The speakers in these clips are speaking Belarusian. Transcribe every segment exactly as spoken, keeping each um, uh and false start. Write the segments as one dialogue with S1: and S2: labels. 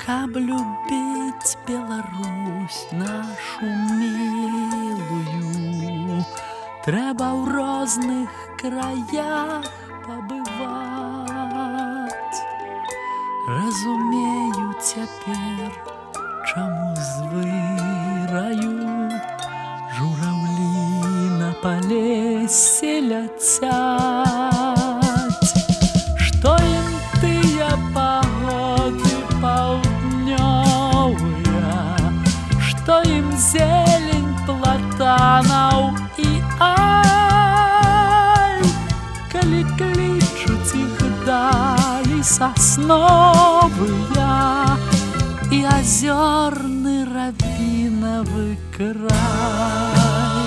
S1: Каб любіць Беларусь нашу мілую, трэба ў розных краях пабываць. Разумею цяпер, чаму звыраю жураўлі на палесе ляцяць. Што ім тыя пагоды паўднёвыя, што ім зелень платанаў і аль, калі клічуць іх далі сасновыя і азёрны рабінавы край.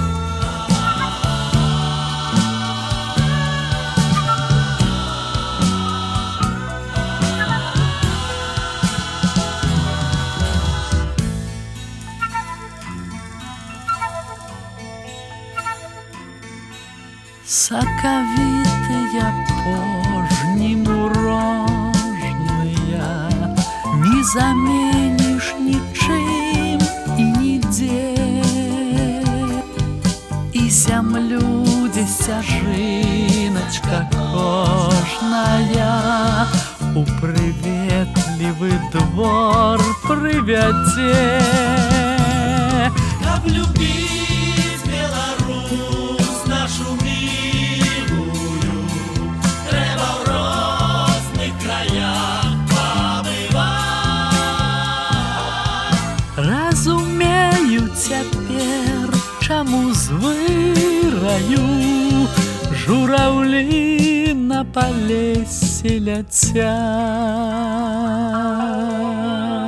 S1: Сакавітыя пожні мурожныя, не заменіш нічым і нідзе. І зямлю, дзе сцяжыначка кожная у прыветлівы двор прывядзе.
S2: Каб любіць Беларусь нашу мілую, трэба ў розных краях пабываць.
S1: Разумею цяпер, чаму звыраю жураўлі на палесе ляцяць.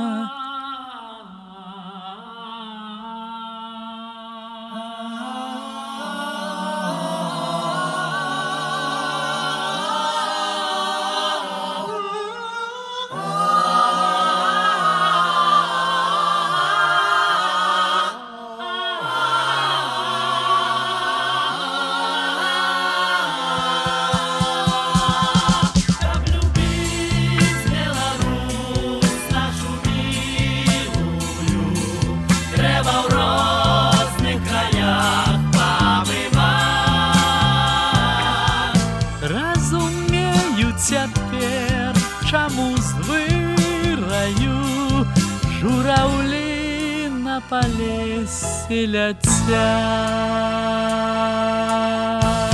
S1: Цяпер, чаму звыраю жураўлі на палесе ляцяць.